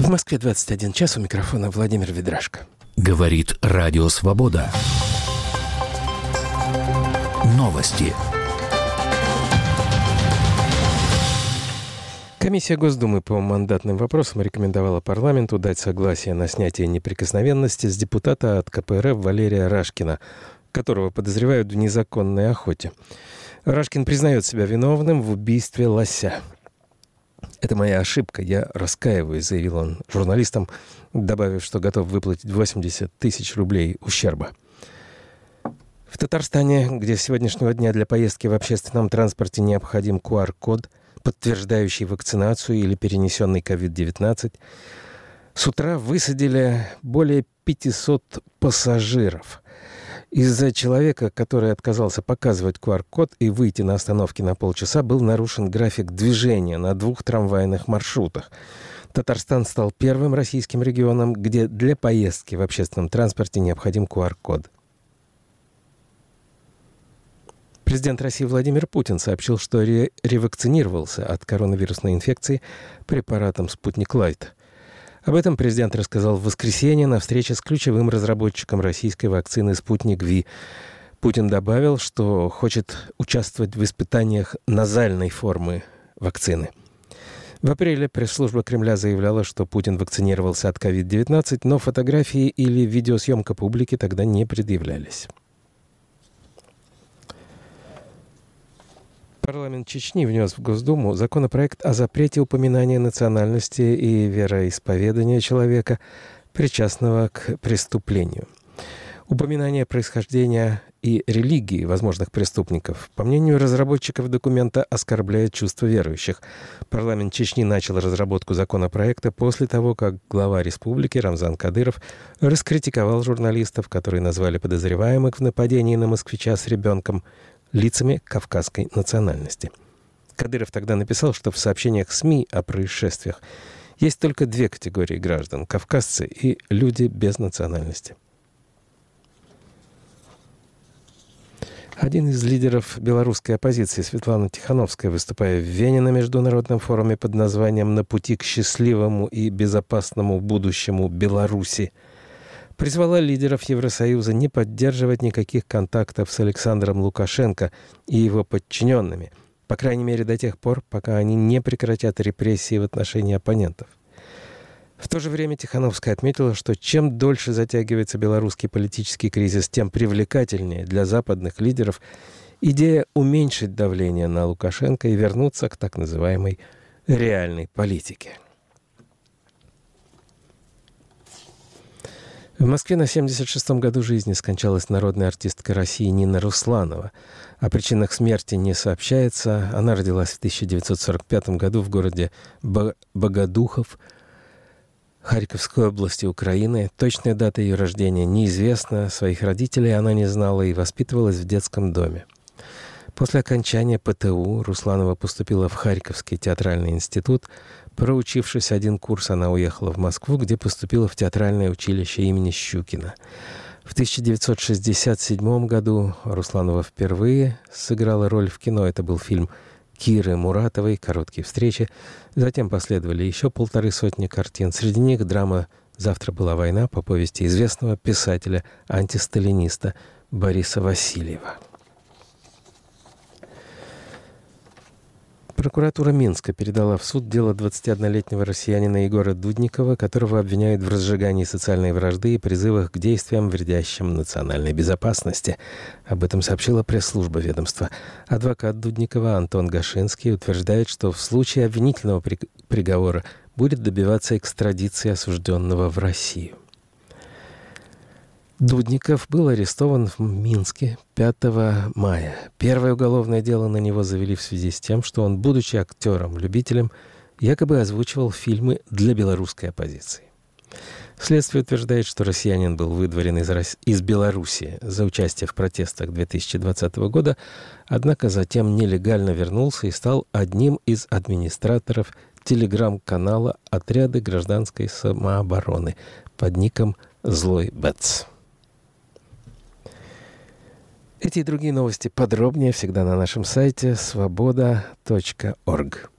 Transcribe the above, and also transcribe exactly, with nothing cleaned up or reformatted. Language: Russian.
В Москве двадцать один час, у микрофона Владимир Ведрашко. Говорит Радио Свобода. Новости. Комиссия Госдумы по мандатным вопросам рекомендовала парламенту дать согласие на снятие неприкосновенности с депутата от ка пэ эр эф Валерия Рашкина, которого подозревают в незаконной охоте. Рашкин признает себя виновным в убийстве лося. «Это моя ошибка, я раскаиваюсь», — заявил он журналистам, добавив, что готов выплатить восемьдесят тысяч рублей ущерба. В Татарстане, где с сегодняшнего дня для поездки в общественном транспорте необходим ку ар код, подтверждающий вакцинацию или перенесенный ковид девятнадцать, с утра высадили более пятисот пассажиров. Из-за человека, который отказался показывать ку ар код и выйти на остановке на полчаса, был нарушен график движения на двух трамвайных маршрутах. Татарстан стал первым российским регионом, где для поездки в общественном транспорте необходим ку ар код. Президент России Владимир Путин сообщил, что ре- ревакцинировался от коронавирусной инфекции препаратом «Спутник Лайт». Об этом президент рассказал в воскресенье на встрече с ключевым разработчиком российской вакцины «Спутник Ви». Путин добавил, что хочет участвовать в испытаниях назальной формы вакцины. В апреле пресс-служба Кремля заявляла, что Путин вакцинировался от ковид девятнадцать, но фотографии или видеосъемка публики тогда не предъявлялись. Парламент Чечни внес в Госдуму законопроект о запрете упоминания национальности и вероисповедания человека, причастного к преступлению. Упоминание происхождения и религии возможных преступников, по мнению разработчиков документа, оскорбляет чувства верующих. Парламент Чечни начал разработку законопроекта после того, как глава республики Рамзан Кадыров раскритиковал журналистов, которые назвали подозреваемых в нападении на москвича с ребенком лицами кавказской национальности. Кадыров тогда написал, что в сообщениях СМИ о происшествиях есть только две категории граждан – кавказцы и люди без национальности. Один из лидеров белорусской оппозиции, Светлана Тихановская, выступая в Вене на международном форуме под названием «На пути к счастливому и безопасному будущему Беларуси», призвала лидеров Евросоюза не поддерживать никаких контактов с Александром Лукашенко и его подчиненными, по крайней мере до тех пор, пока они не прекратят репрессии в отношении оппонентов. В то же время Тихановская отметила, что чем дольше затягивается белорусский политический кризис, тем привлекательнее для западных лидеров идея уменьшить давление на Лукашенко и вернуться к так называемой реальной политике. В Москве на семьдесят шестом году жизни скончалась народная артистка России Нина Русланова. О причинах смерти не сообщается. Она родилась в тысяча девятьсот сорок пятом году в городе Богодухов Харьковской области Украины. Точная дата ее рождения неизвестна. Своих родителей она не знала и воспитывалась в детском доме. После окончания пэ тэ у Русланова поступила в Харьковский театральный институт. Проучившись один курс, она уехала в Москву, где поступила в театральное училище имени Щукина. В тысяча девятьсот шестьдесят седьмом году Русланова впервые сыграла роль в кино. Это был фильм Киры Муратовой «Короткие встречи». Затем последовали еще полторы сотни картин. Среди них драма «Завтра была война» по повести известного писателя-антисталиниста Бориса Васильева. Прокуратура Минска передала в суд дело двадцатиоднолетнего россиянина Егора Дудникова, которого обвиняют в разжигании социальной вражды и призывах к действиям, вредящим национальной безопасности. Об этом сообщила пресс-служба ведомства. Адвокат Дудникова Антон Гашинский утверждает, что в случае обвинительного приговора будет добиваться экстрадиции осужденного в Россию. Дудников был арестован в Минске пятого мая. Первое уголовное дело на него завели в связи с тем, что он, будучи актером-любителем, якобы озвучивал фильмы для белорусской оппозиции. Следствие утверждает, что россиянин был выдворен из, Рос... из Беларуси за участие в протестах две тысячи двадцатого года, однако затем нелегально вернулся и стал одним из администраторов телеграм-канала «Отряды гражданской самообороны» под ником «Злой Бэтс». Эти и другие новости подробнее всегда на нашем сайте свобода точка орг.